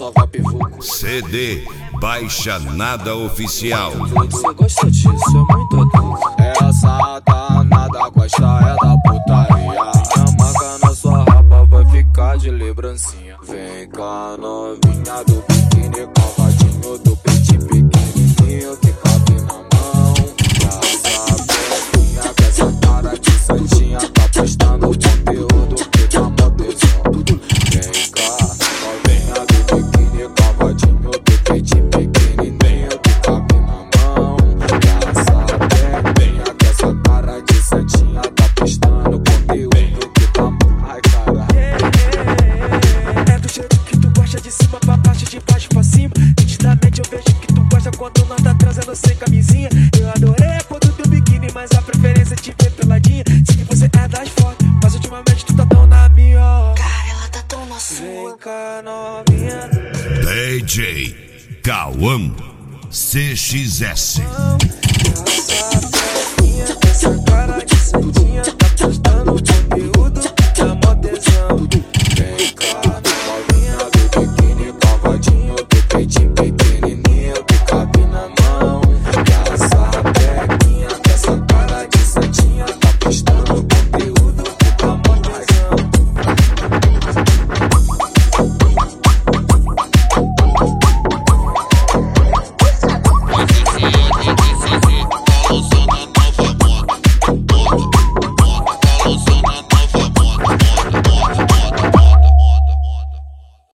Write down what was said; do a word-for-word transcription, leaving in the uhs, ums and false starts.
só vai pivuco. C D Baixa Nada Oficial. Você gosta disso, é muito adulto. Essa danada gosta é da putaria. A marca na sua rapa vai ficar de lembrancinha. Vem cá novinha do biquíni, cavadinho do pente pequenininho que cabe na mão. Essa boquinha com essa cara de santinha tá postando conteúdo que dá mó tesão. Vem cá novinha do biquíni, cavadinho do pente pequenininho que cabe na mão. Essa boquinha com essa cara de santinha tá postando conteúdo que dá mó. Ai cara, é do jeito que tu gosta, de cima pra baixo, de baixo pra cima. Nitidamente eu vejo que tu gosta quando nós tá transando sem camisinha. Eu adorei a foto do biquíni, mas a preferência é te ver peladinha. Sei que você é das fotos, mas ultimamente tu tá tão na minha. Cara, ela tá tão na sua. Vem cá novinha. D J Cauã C X S. Essa